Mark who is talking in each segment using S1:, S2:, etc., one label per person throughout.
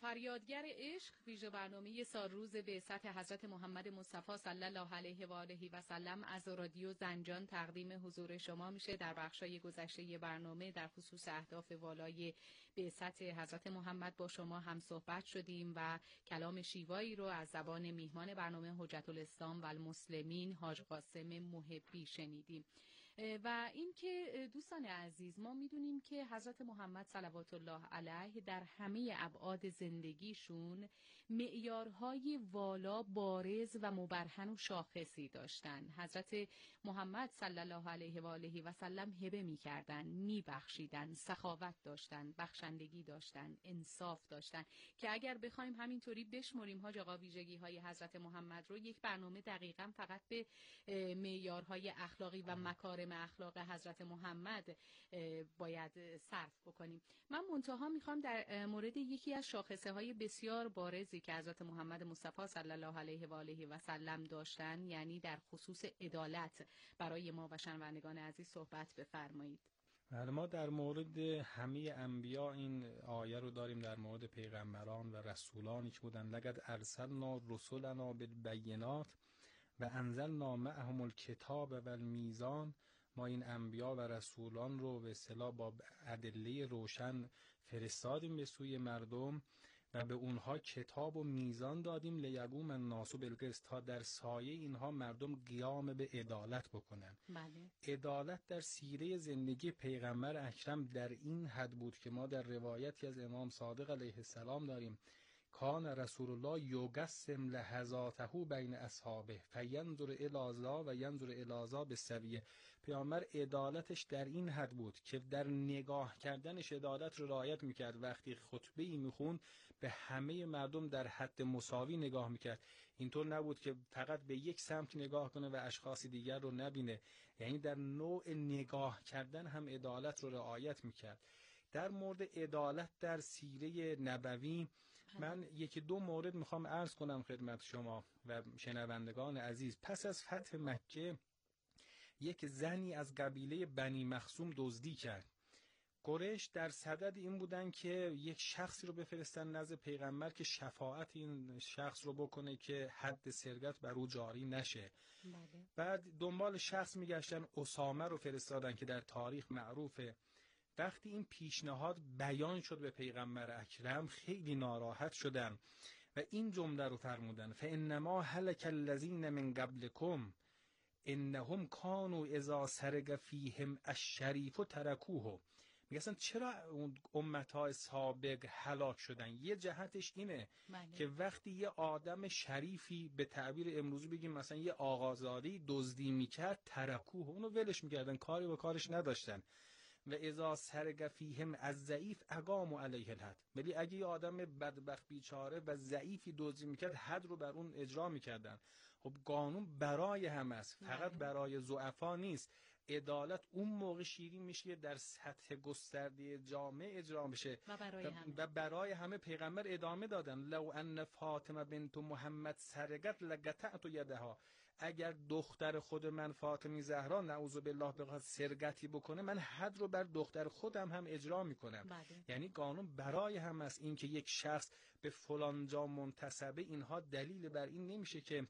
S1: فریادگر عشق ویژه برنامه سالروز بعثت حضرت محمد مصطفی صلی الله علیه و آله و سلم از رادیو زنجان تقدیم حضور شما میشه. در بخشای گذشته برنامه در خصوص اهداف والای بعثت حضرت محمد با شما هم صحبت شدیم و کلام شیوایی رو از زبان میهمان برنامه حجت الاسلام و المسلمین حاج قاسم محبی شنیدیم. و این که دوستان عزیز، ما میدونیم که حضرت محمد صلوات الله علیه در همه ابعاد زندگیشون معیارهای والا، بارز و مبرهن و شاخصی داشتن. حضرت محمد صلی الله علیه و آله و سلم هبه می‌کردن، می‌بخشیدن، سخاوت داشتن، بخشندگی داشتن، انصاف داشتن که اگر بخوایم همینطوری بشمریم حاج آقا ویژگی‌های حضرت محمد رو، یک برنامه دقیقاً فقط به معیارهای اخلاقی و مکارم اخلاق حضرت محمد باید صرف بکنیم. من منتها میخوام در مورد یکی از شاخصه های بسیار بارزی که حضرت محمد مصطفی صلی الله علیه و آله و سلم داشتن، یعنی در خصوص عدالت، برای ما و شنوندگان عزیز صحبت بفرمایید.
S2: بله، ما در مورد همه انبیا این آیه رو داریم، در مورد پیغمبران و رسولانی که بودن: لقد ارسلنا رسلنا بالبینات و انزلنا معهم الکتاب و المیزان. ما این انبیا و رسولان رو به اصطلاح با ادله روشن فرستادیم به سوی مردم و به اونها کتاب و میزان دادیم لیقوم الناس بالقسط، تا در سایه اینها مردم قیام به عدالت بکنن.
S1: بله.
S2: عدالت در سیره زندگی پیغمبر اکرم در این حد بود که ما در روایتی از امام صادق علیه السلام داریم: کان رسول الله یقسم لحظاته بین اصحابه فینظر الی ذا و ینظر الی ذا بالسویه. پیامبر عدالتش در این حد بود که در نگاه کردنش عدالت رو رعایت میکرد. وقتی خطبه‌ای میخوند به همه مردم در حد مساوی نگاه میکرد. اینطور نبود که فقط به یک سمت نگاه کنه و اشخاص دیگر رو نبینه. یعنی در نوع نگاه کردن هم عدالت رو رعایت میکرد. در مورد عدالت در سیره نبوی من یکی دو مورد میخوام عرض کنم خدمت شما و شنوندگان عزیز. پس از فتح مکه یک زنی از قبیله بنی مخزوم دزدی کرد. قریش در صدد این بودن که یک شخصی رو بفرستن نزد پیغمبر که شفاعت این شخص رو بکنه که حد سرقت بر او جاری نشه.
S1: بله.
S2: بعد دنبال شخص میگشتن، اسامه رو فرستادن که در تاریخ معروفه. وقتی این پیشنهاد بیان شد به پیغمبر اکرم خیلی ناراحت شدن و این جمله رو فرمودن: فانما هلك الذین من قبلکم انهم كانوا اذا سرق فیهم الشریف ترکوه. میگه اصلا چرا اون امتهای سابق هلاک شدن؟ یه جهتش اینه که وقتی یه آدم شریفی، به تعبیر امروزی بگیم مثلا یه آقازادی دزدی میکرد، ترکوه، اونو ولش میکردن، کاری با کارش نداشتن. و اذا سرق فیهم از ضعیف اقاموا علیه الحد. ولی اگه یه آدم بدبخت بیچاره و ضعیفی دزدی میکرد، حد رو بر اون اجرا میکردن. خب قانون برای همه است، فقط برای ضعفا نیست. عدالت اون موقع شیرین میشه در سطح گسترده جامعه اجرا بشه و برای همه. پیغمبر ادامه دادن: لو ان فاطمه بنت محمد سرقت لقطعت یدها. اگر دختر خود من فاطمه زهرا نعوذ بالله بخواد سرقتی بکنه، من حد رو بر دختر خودم هم اجرا میکنم. یعنی قانون برای هم است. این که یک شخص به فلان جا منتسبه، اینها دلیل بر این نمیشه که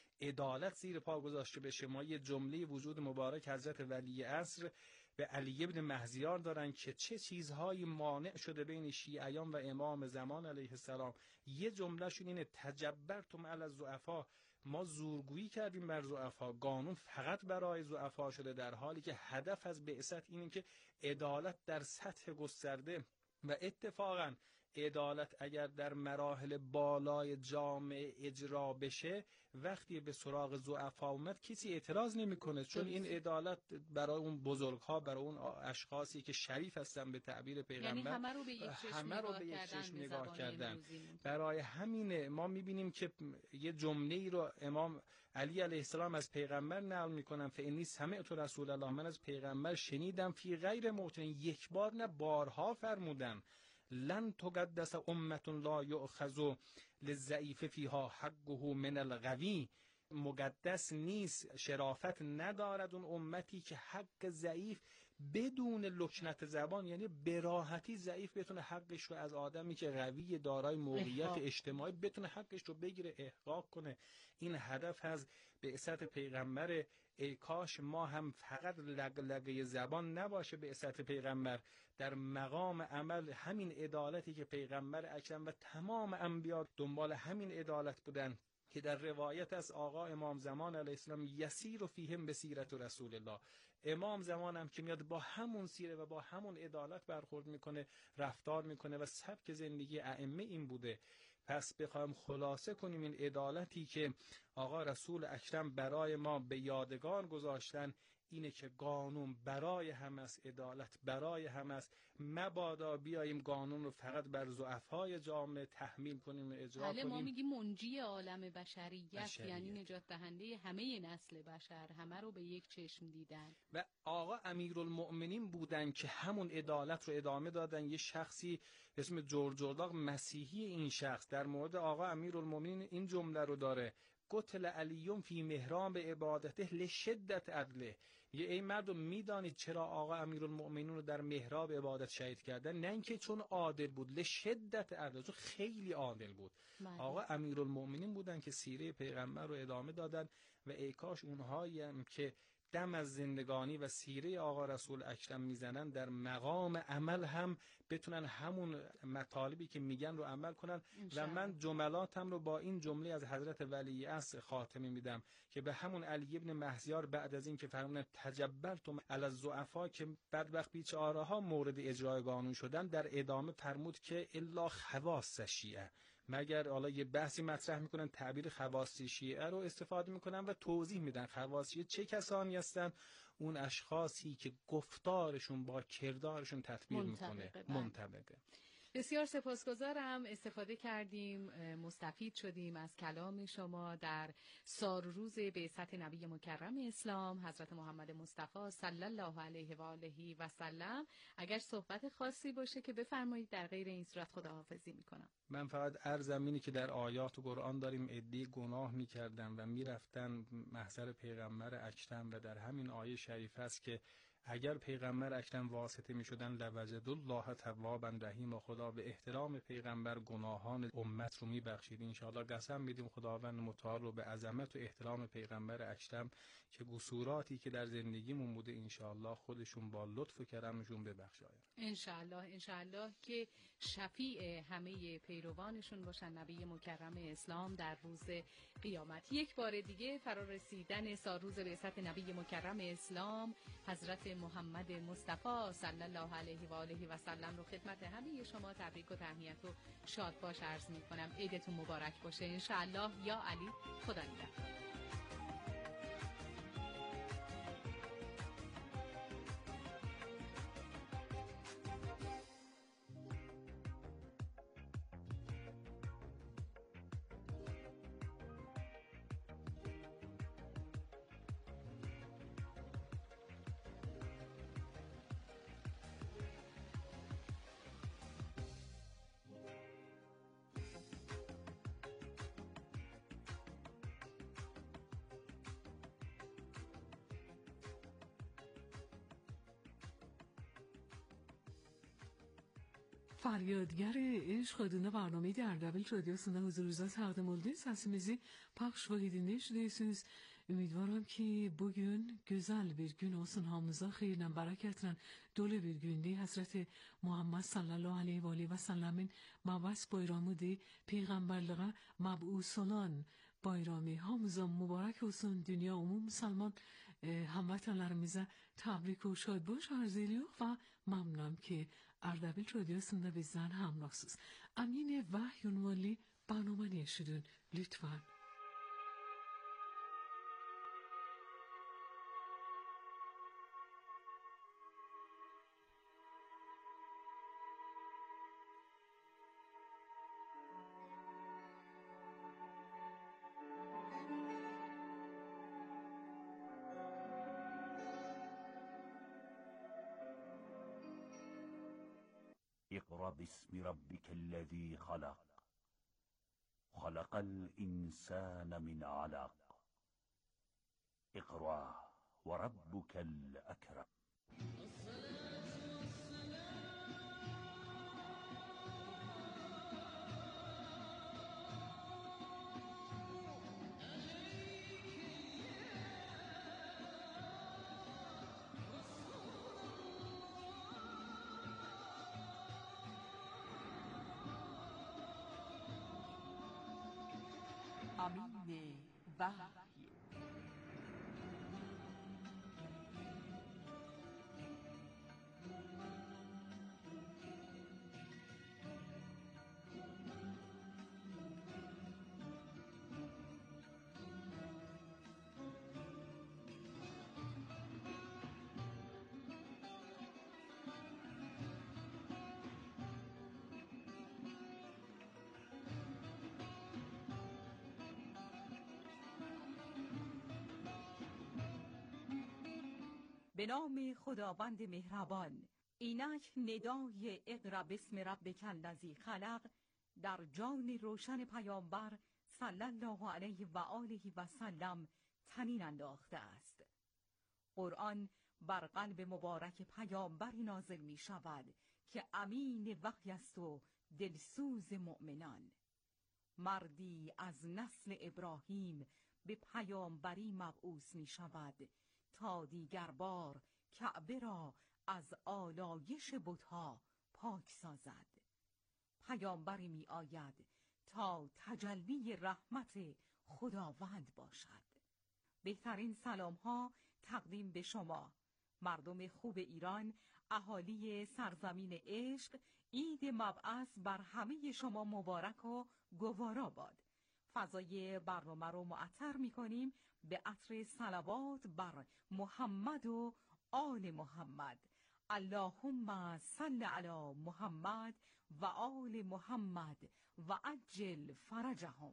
S2: عدالت زیر پا گذاشته بشه. ما یه جمله وجود مبارک حضرت ولی عصر به علی ابن مهزیار دارن که چه چیزهایی مانع شده بین شیعیان و امام زمان علیه السلام. یه جملهشون اینه: تجبرتم علی الضعفا. ما زورگویی کردیم بر ضعفا. قانون فقط برای ضعفا شده، در حالی که هدف از بعثت اینه که عدالت در سطح گسترده. و اتفاقا عدالت اگر در مراحل بالای جامعه اجرا بشه، وقتی به سراغ ضعفا اومد کسی اعتراض نمیکنه، چون این عدالت برای اون بزرگها، برای اون اشخاصی که شریف هستن به تعبیر پیغمبر،
S1: یعنی همه رو به یک چشم
S2: نگاه کردن. برای همینه ما میبینیم که یه جمله‌ای رو امام علی علیه السلام از پیغمبر نقل میکنن: فانی سمعت رسول الله، من از پیغمبر شنیدم، فی غیر موطن، یک بار نه بارها فرمودن: لن تقدس امة لا یؤخذ للضعیف فیها حقه من القوی. مقدس نیست، شرافت ندارد اون امتی که حق ضعیف بدون لکنت زبان، یعنی به راحتی ضعیف بتونه حقش رو از آدمی که قوی دارای موقعیت اجتماعی بتونه حقش رو بگیره، احقاق کنه. این هدف از بعثت پیغمبر. ای کاش ما هم فقط لگلگه زبان نباشه بعثت پیغمبر، در مقام عمل همین عدالتی که پیغمبر اکرم و تمام انبیا دنبال همین عدالت بودن که در روایت از آقا امام زمان علیه السلام یسیر و فیهم به سیرت رسول الله، امام زمان هم که میاد با همون سیره و با همون عدالت برخورد میکنه، رفتار میکنه و سبک زندگی ائمه این بوده. پس بخوایم خلاصه کنیم این عدالتی که آقا رسول اکرم برای ما به یادگار گذاشتن اینه که قانون برای هم است، عدالت برای هم است. مبادا بیاییم قانون رو فقط بر ضعفای جامعه تحمیل کنیم و اجرا کنیم.
S1: ما میگیم منجی عالم بشریت، یعنی نجات دهنده همه نسل بشر، همه رو به یک چشم دیدن.
S2: و آقا امیرالمؤمنین بودن که همون عدالت رو ادامه دادن. یه شخصی اسم جورج اورداق مسیحی این شخص در مورد آقا امیرالمؤمنین این جمله رو داره: قتل علیون فی محراب عبادته لشدت عدله. یه ای مردم میدانید چرا آقا امیرالمؤمنین رو در محراب عبادت شهید کردن؟ نه اینکه چون عادل بود، لشدت عدله، چون خیلی عادل بود. آقا امیرالمؤمنین بودن که سیره پیغمبر رو ادامه دادن و ای کاش اونهایی هم که دم از زندگانی و سیره آقا رسول اکرم میزنن در مقام عمل هم بتونن همون مطالبی که میگن رو عمل کنن. و من جملاتم رو با این جمله از حضرت ولیعصر خاتمه میدم که به همون علی ابن مهزیار بعد از این که فرمودن تجبرتم علی الضعفا که بدبخت بیچاره ها مورد اجرای قانون شدن، در ادامه فرمود که الا خواص شیعه، مگر حالا یه بحثی مطرح میکنن تعبیر خواص شیعه رو استفاده میکنن و توضیح میدن خواص شیعه چه کسانی هستن. اون اشخاصی که گفتارشون با کردارشون تطبیق میکنه، منطبقه.
S1: بسیار سپاسگزارم، استفاده کردیم، مستفید شدیم از کلام شما در سال روز بعثت نبی مکرم اسلام حضرت محمد مصطفی صلی الله علیه و آله و سلم. اگر صحبت خاصی باشه که بفرمایید، در غیر این صورت خداحافظی میکنم.
S2: من فقط عرضم اینه که در آیات قرآن داریم عده‌ای گناه میکردن و میرفتن محضر پیغمبر اکرم و در همین آیه شریف است که اگر پیغمبر اکرم واسطه می شدن لوجد الله توابا رحیم، و خدا به احترام پیغمبر گناهان امت رو می بخشید. انشاءالله قسم میدیم خداوند متعال رو به عظمت و احترام پیغمبر اکرم که قصوراتی که در زندگیمون بوده انشاءالله خودشون با لطف و کرمشون ببخشاید.
S1: انشاءالله که شفیع همه پیروانشون باشن نبی مکرم اسلام در روز قیامت. یک بار دیگه فرارسیدن سالروز بعثت نبی مکرم اسلام حضرت محمد مصطفی صلی الله علیه و آله و سلم رو خدمت همه شما تبریک و تهنیت و شادباش عرض می‌کنم. عیدتون مبارک باشه انشاءالله. یا علی، خدا نگهدار.
S3: فریادگر عشق adına برنامه Derdebil radyosunda huzurunuzda takdim oldu. Sesimizi paylaş ve dinleyeceksiniz. Ümiduvarım ki bugün güzel bir gün olsun hamımıza, xeyirlə, bərəkətlə dolu bir gündür. Hazreti Muhammed sallallahu aleyhi ve aleyhi ve sellemin mabas bayramıdır. Peyğəmbərliğə mab'us olan bayramı hamımıza mübarək olsun. Dünya umum Müslüman هموطنlarımıza təbrik و şadbaş arz ediyor və məmnunam ki Ardabil radyosunda bizden hamrahsınız. Amin vahy ünvanlı برنامه نشدون لطفاً.
S4: اقرأ باسم ربك الذي خلق خلق الإنسان من علق اقرأ وربك الأكرم
S3: امین وحی. به نام خداوند مهربان. اینک ندای اقرا بسم ربک الذی خلق در جان روشن پیامبر صلی الله علیه و آله و سلم طنین انداخته است. قرآن بر قلب مبارک پیامبری نازل می شود که امین وحی است و دلسوز مؤمنان. مردی از نسل ابراهیم به پیامبری مبعوث می شود تا دیگر بار کعبه را از آلایش بت‌ها پاک سازد. پیامبری می آید تا تجلی رحمت خداوند باشد. بهترین سلام ها تقدیم به شما مردم خوب ایران، اهالی سرزمین عشق. عید مبعث بر همه شما مبارک و گوارا باد. فضای برنامه رو معطر می کنیم به عطر صلوات بر محمد و آل محمد. اللهم صل علی محمد و آل محمد و عجل فرجهم.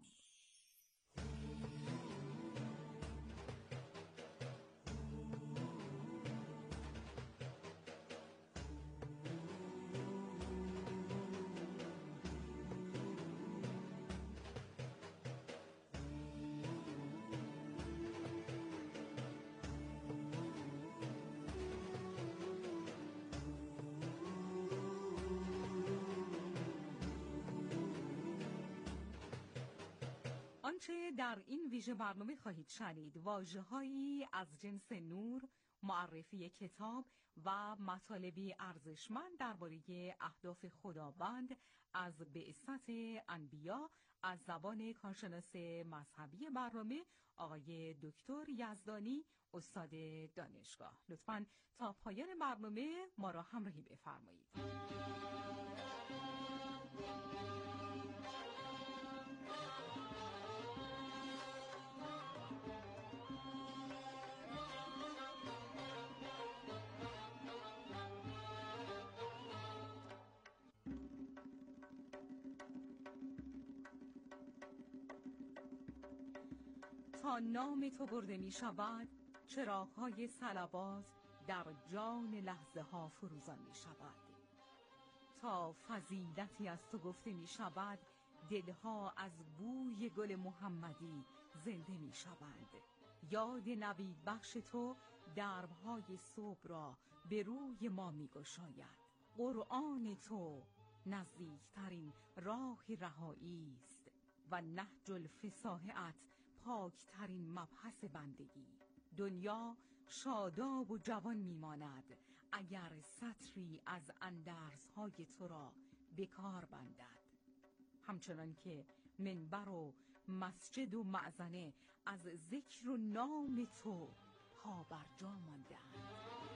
S3: آنچه در این ویژه برنامه خواهید شنید واژه‌هایی از جنس نور، معرفی کتاب و مطالبی ارزشمند درباره اهداف خداوند از بعثت انبیا از زبان کارشناس مذهبی برنامه آقای دکتر یزدانی، استاد دانشگاه. لطفاً تا پایان برنامه ما را همراهی بفرمایید. تا نام تو برده می شود، چراغ‌های صلوات در جان لحظه ها فروزان می شود. تا فضیلتی از تو گفته می شود، دلها از بوی گل محمدی زنده می شوند. یاد نوید بخش تو دربهای صبح را به روی ما می گشاید. قرآن تو نزدیکترین راه رهایی است و نهج الفصاحت پاکترین مبحث بندگی. دنیا شاداب و جوان میماند اگر سطری از اندرزهای تو را به کار بندد. همچنان که منبر و مسجد و معزنه از ذکر و نام تو پا بر جا مانده‌اند.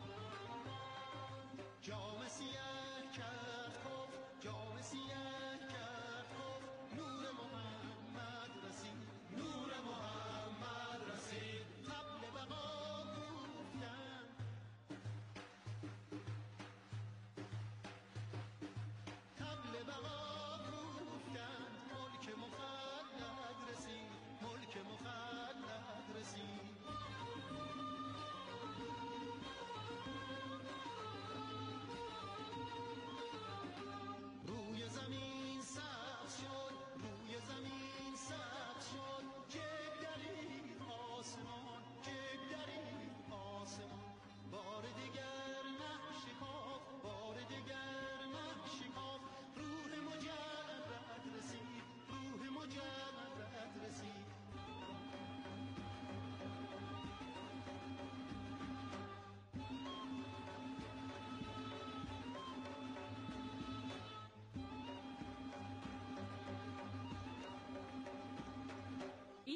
S5: جام سیاه کرد کف، جام سیاه کرد کف، نور محمد رسید، نور محمد رسید. طبل بقا کوفتن، طبل بقا کوفتن، ملک مخلد رسید، ملک مخلد رسید. روی زمین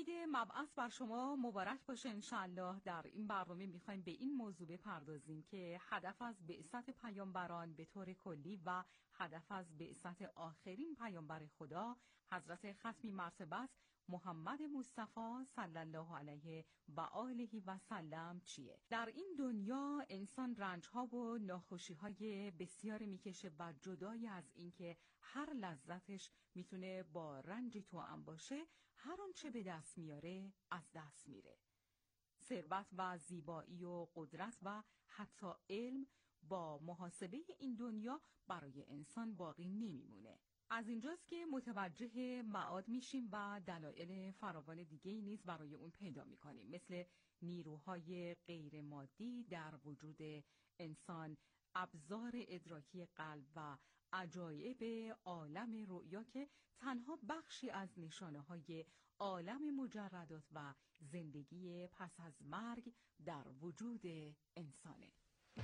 S6: عید مبعث بر شما مبارک باشه انشالله. در این برنامه میخوایم به این موضوع بپردازیم که هدف از بعثت پیامبران به طور کلی و هدف از بعثت آخرین پیامبر خدا حضرت ختمی مرتبت محمد مصطفی صلی الله علیه و آله و سلم چیه؟ در این دنیا انسان رنج‌ها و ناخوشی‌های بسیار میکشه و جدای از اینکه هر لذتش میتونه با رنجی توأم باشه، هر آنچه به دست میاره از دست میره. ثروت و زیبایی و قدرت و حتی علم با محاسبه این دنیا برای انسان باقی نمیمونه. از اینجاست که متوجه معاد میشیم و دلایل فراوان دیگه‌ای نیز برای اون پیدا میکنیم، مثل نیروهای غیر مادی در وجود انسان، ابزار ادراکی قلب و عجایب عالم رؤیا که تنها بخشی از نشانه‌های عالم مجردات و زندگی پس از مرگ در وجود انسانه.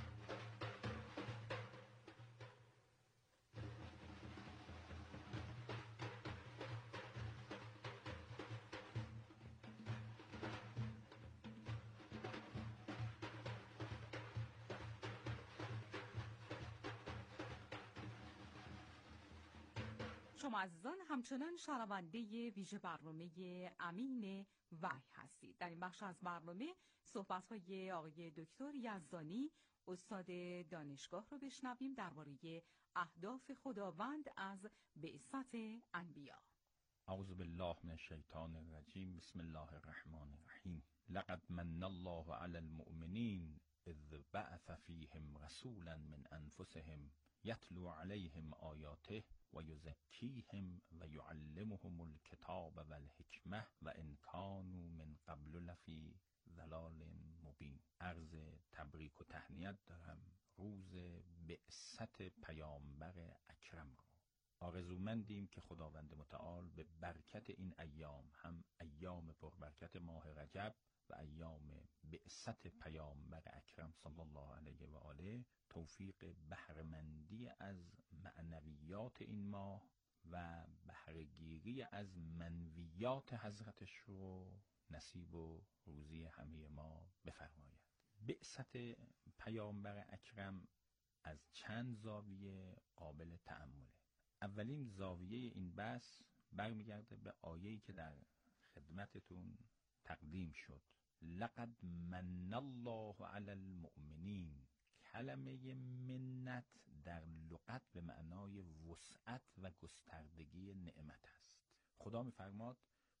S6: شما عزیزان همچنان شنونده ویژه برنامه امین وحی هستید. در این بخش از برنامه صحبت‌های آقای دکتر یزدانی استاد دانشگاه رو بشنویم درباره اهداف خداوند از بعثت انبیا.
S7: اعوذ بالله من الشیطان الرجیم. بسم الله الرحمن الرحیم. لقد من الله علی المؤمنین اذ بعث فیهم رسولا من انفسهم یتلو علیهم آیاته و یزکیهم و یعلمهم الکتاب و الحکمه و ان کانوا من قبل لفی ضلال مبین. عرض تبریک و تهنیت دارم روز بعثت پیامبر اکرم را. آرزومندیم که خداوند متعال به برکت این ایام، هم ایام پربرکت ماه رجب و ایام بعثت پیامبر اکرم صلی الله علیه و آله، توفیق بهره‌مندی از معنویات این ماه و بهره‌گیری از منویات حضرتش رو نصیب و روزی همه ما بفرماید. بعثت پیامبر اکرم از چند زاویه قابل تأمله. اولین زاویه این بحث برمیگرده به آیه‌ای که در خدمتتون تقدیم شد. لقد من الله علی المؤمنین. کلمه منت در لغت به معنای وسعت و گستردگی نعمت است. خدا می‌فرماد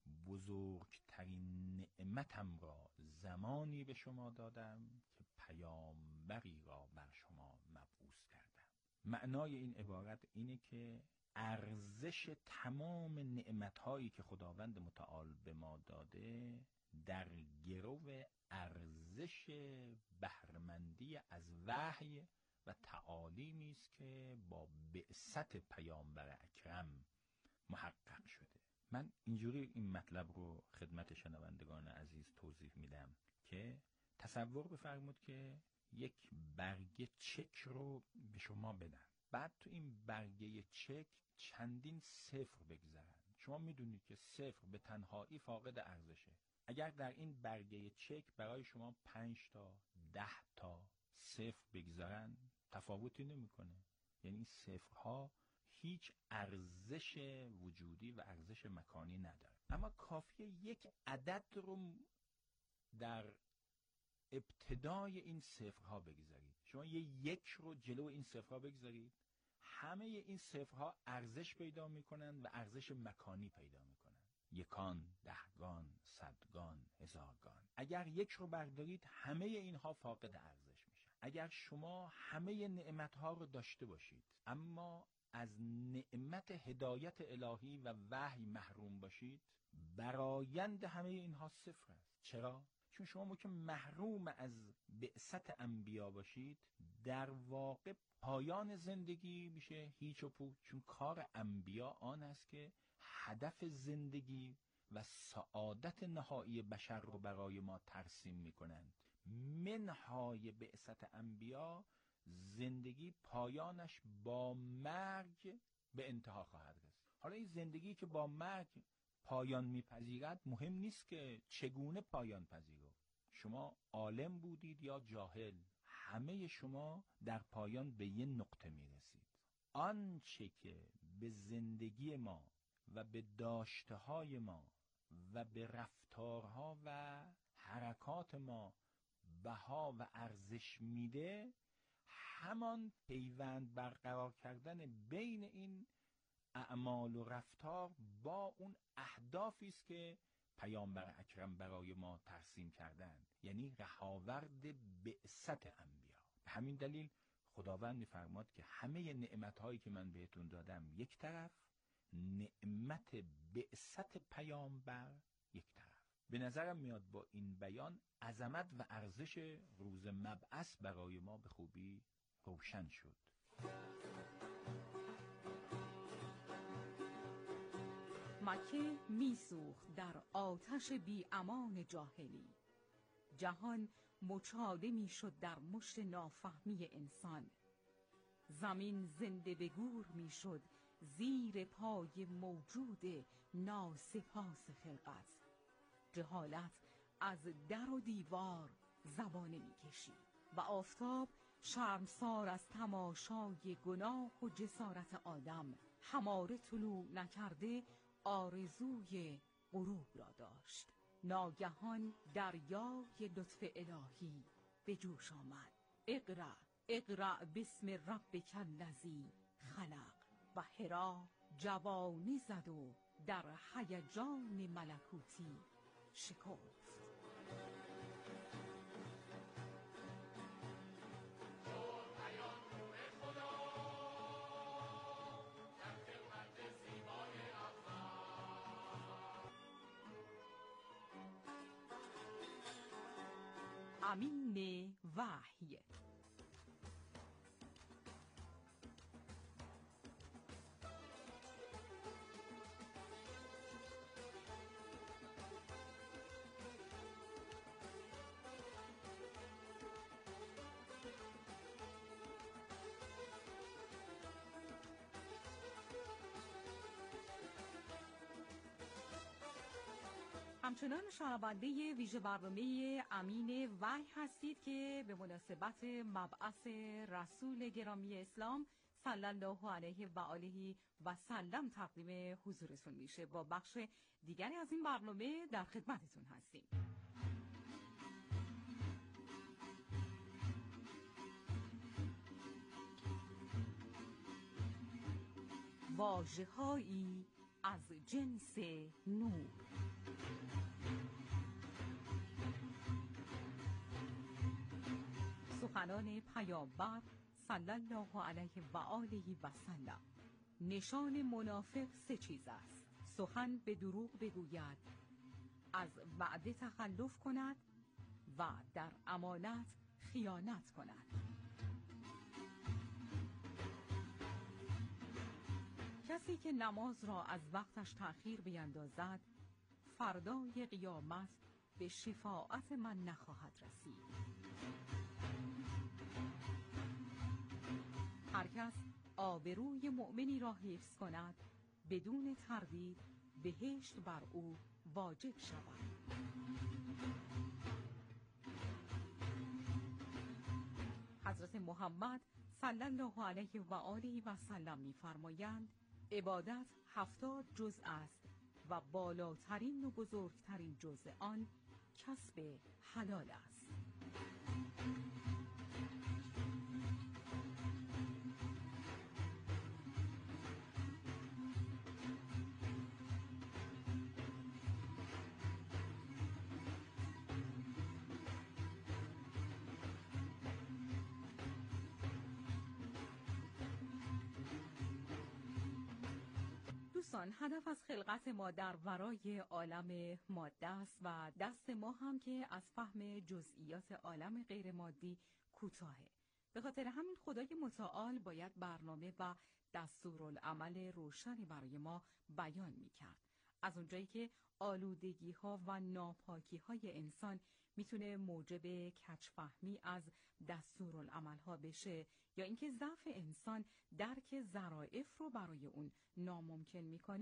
S7: بزرگترین نعمتم را زمانی به شما دادم که پیامبری را بر شما مبعوث کردم. معنای این عبارت اینه که ارزش تمام نعمت‌هایی که خداوند متعال به ما داده در گرو ارزش بهره‌مندی از وحی و تعالیمی است که با بعثت پیامبر اکرم محقق شده. من اینجوری این مطلب رو خدمت شنوندگان عزیز توضیح میدم که تصور بفرمود که یک برگه چک رو به شما بدن، بعد تو این برگه چک چندین صفر بگذارن. شما میدونید که صفر به تنهایی فاقد ارزشه. اگر در این برگه چک برای شما 5 تا 10 تا صفر بگذارن تفاوتی نمیکنه. یعنی این صفرها هیچ ارزش وجودی و ارزش مکانی نداره. اما کافیه یک عدد رو در ابتدای این صفرها بگذارید. شما یک رو جلو این صفرها بگذارید، همه این صفرها ارزش پیدا میکنن و ارزش مکانی پیدا میکنن. یکان، دهگان، صدگان، هزارگان. اگر یک رو بردارید همه اینها فاقد ارزش میشن. اگر شما همه نعمتها رو داشته باشید اما از نعمت هدایت الهی و وحی محروم باشید، برآیند همه اینها صفر است. چرا؟ چون شما که محروم از بعثت انبیا باشید، در واقع پایان زندگی میشه هیچ و پوچ. چون کار انبیا آن است که هدف زندگی و سعادت نهایی بشر رو برای ما ترسیم میکنند. منهای بعثت انبیا زندگی پایانش با مرگ به انتها خواهد رسید. حالا این زندگی که با مرگ پایان میپذیرد مهم نیست که چگونه پایان پذیرفت. شما عالم بودید یا جاهل، همه شما در پایان به یه نقطه میرسید. آنچه که به زندگی ما و به داشته‌های ما و به رفتارها و حرکات ما بها و ارزش میده، همان پیوند برقرار کردن بین این اعمال و رفتار با اون اهدافی است که پیامبر اکرم برای ما ترسیم کردند، یعنی رهاورد بعثت انبیا. به همین دلیل خداوند می‌فرماد که همه نعمت‌هایی که من بهتون دادم یک طرف، نعمت بعثت پیامبر یک طرف. به نظرم میاد با این بیان عظمت و ارزش روز مبعث برای ما به خوبی روشن شد.
S6: مکه میسوخت در آتش بی امان جاهلی، جهان مچاله میشد در مشت نافهمی انسان، زمین زنده به گور میشد زیر پای موجود ناسپاس خلقت، جهالت از در و دیوار زبانه میکشید و آفتاب شرمسار از تماشای گناه و جسارت آدم هماره طلوع نکرده آرزوی غروب را داشت. ناگهان دریای لطف الهی به جوش آمد. اقرأ اقرأ باسم ربک الذی خلق. و حرا جوانی زد و در هیجان ملکوتی شکفت. امین وحی. همچنان شنونده ویژه برنامه امین وحی هستید که به مناسبت مبعث رسول گرامی اسلام صلی الله علیه و آله و سلم تقدیم حضورتون میشه. با بخش دیگری از این برنامه در خدمتتون هستیم. واژه‌هایی از جنس نور. سخنان پیامبر صلی الله علیه و آله و سلم. نشان منافق سه چیز است: سخن به دروغ بگوید، از وعده تخلف کند و در امانت خیانت کند. کسی که نماز را از وقتش تأخیر بیندازد، فردای قیامت به شفاعت من نخواهد رسید. هر کس آبروی مؤمنی را حفظ کند، بدون تردید بهشت بر او واجب شود. حضرت محمد صلی الله علیه و آله و سلم می‌فرمایند عبادت 70 جزء است و بالاترین و بزرگترین جزء آن کسب حلال است. دوستان، هدف از خلقت ما در ورای عالم ماده است و دست ما هم که از فهم جزئیات عالم غیر مادی کوتاهه. به خاطر همین خدای متعال باید برنامه و دستورالعمل روشنی برای ما بیان می‌کرد. از اونجایی که آلودگی ها و ناپاکی های انسان میتونه موجب کج‌فهمی از دستورالعمل ها بشه، یا اینکه ضعف انسان درک ظرافت رو برای اون ناممکن میکنه،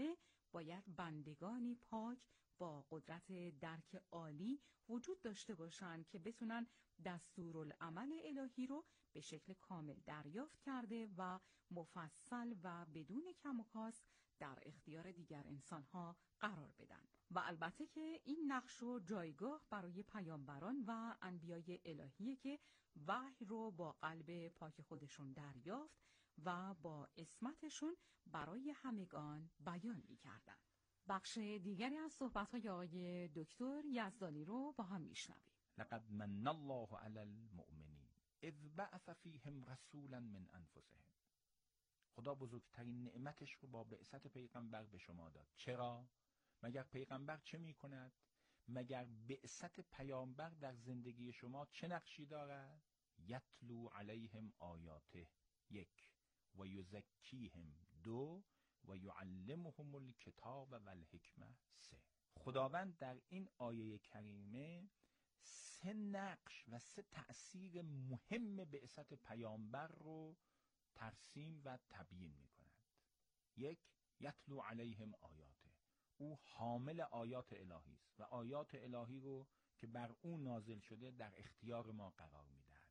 S6: باید بندگانی پاک با قدرت درک عالی وجود داشته باشند که بتونن دستورالعمل الهی رو به شکل کامل دریافت کرده و مفصل و بدون کم و کاست در اختیار دیگر انسانها قرار بدن. و البته که این نقش و جایگاه برای پیامبران و انبیای الهیه که وحی رو با قلب پاک خودشون دریافت و با عصمتشون برای همگان بیان می‌کردند. بخش دیگری از صحبت‌های آقای دکتر یزدانی رو با هم میشنویم.
S7: لقد من الله علی المؤمنین اذ بعث فیهم رسولا من انفسهم. خدا بزرگترین نعمتش رو با بعثت پیغمبر به شما داد. چرا؟ مگر پیغمبر چه می کند؟ مگر بعثت پیامبر در زندگی شما چه نقشی دارد؟ یتلو علیهم آیاته 1 و یزکیهم 2 و یعلمهم الکتاب و الحکمه 3. خداوند در این آیه کریمه 3 نقش و 3 تأثیر مهم بعثت پیامبر رو ترسیم و تبیین می کند. 1 یتلو علیهم آیاته، او حامل آیات الهی است و آیات الهی رو که بر او نازل شده در اختیار ما قرار می دهد.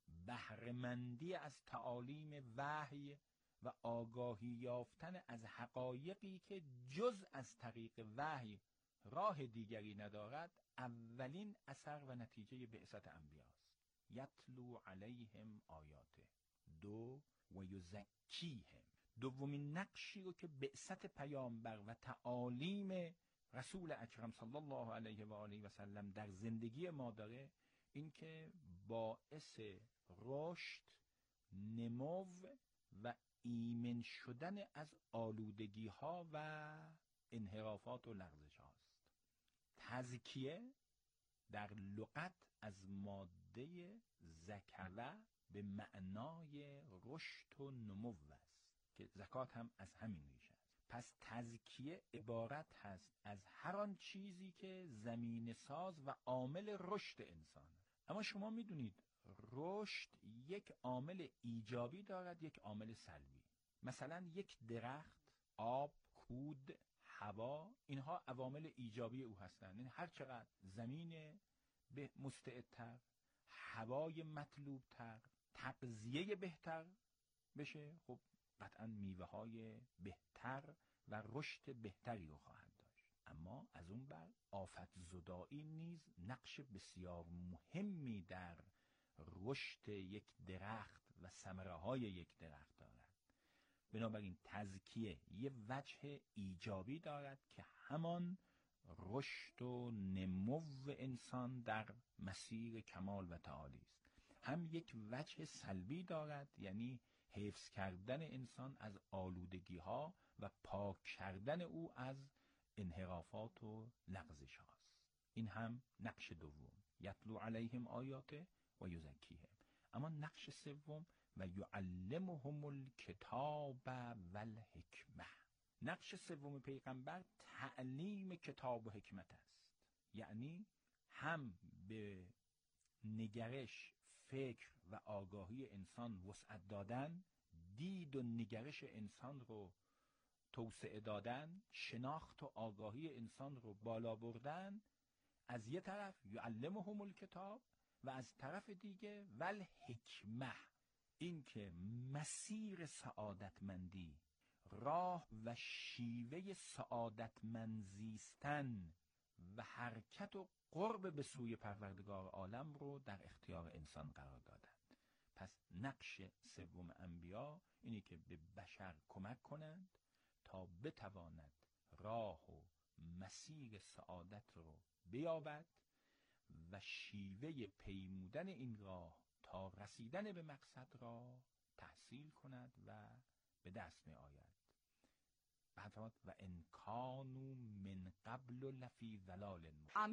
S7: بهره‌مندی از تعالیم وحی و آگاهی یافتن از حقایقی که جز از طریق وحی راه دیگری ندارد اولین اثر و نتیجه بعثت انبیاست. یتلو علیهم آیاته 2 و یزکیهم. دومین نقشی رو که بعثت پیامبر و تعالیم رسول اکرم صلی الله علیه و آله و سلم در زندگی ما داره، این که باعث رشد، نمو و ایمن شدن از آلودگی ها و انحرافات و لغزش هاست. تزکیه در لغت از ماده زکوه به معنای رشد و نمو است که زکات هم از همین ریشه است. پس تزکیه عبارت هست از هر آن چیزی که زمینه ساز و عامل رشد انسان. اما شما میدونید رشد یک عامل ایجابی دارد، یک عامل سلبی. مثلا یک درخت، آب، کود، هوا، اینها عوامل ایجابی او هستند. یعنی هر چقدر زمین به مستعدتر، هوای مطلوبتر، تغذیه بهتر بشه، خب قطعا میوه های بهتر و رشد بهتری رو خواهد داشت. اما از اون بر آفت زدایی نیز نقش بسیار مهمی در رشد یک درخت و ثمره های یک درخت دارد. بنابراین تزکیه یه وجه ایجابی دارد که همان رشد و نمو انسان در مسیر کمال و تعالی است. هم یک وجه سلبی دارد، یعنی حفظ کردن انسان از آلودگی ها و پاک کردن او از انحرافات و لغزش هاست. این هم نقش دوم، یتلو علیهم آیاته و یزکیهم. اما نقش سوم و یعلمهم الکتاب و الحکمه. نقش سوم پیغمبر تعلیم کتاب و حکمت است. یعنی هم به نگرش، فکر و آگاهی انسان وسعت دادن، دید و نگرش انسان رو توسعه دادن، شناخت و آگاهی انسان رو بالا بردن. از یه طرف یعلمهم الکتاب و از طرف دیگه والحکمه، این که مسیر سعادتمندی، راه و شیوه سعادتمند زیستن و حرکت و قرب به سوی پروردگار عالم رو در اختیار انسان قرار دادن. پس نقش سوم انبیا اینه که به بشر کمک کنند تا بتواند راه و مسیر سعادت رو بیابد و شیوه پیمودن این راه تا رسیدن به مقصد را تحصیل کند و به دست می آید. بعد و ان کانوا من قبل لفی ضلال مبین.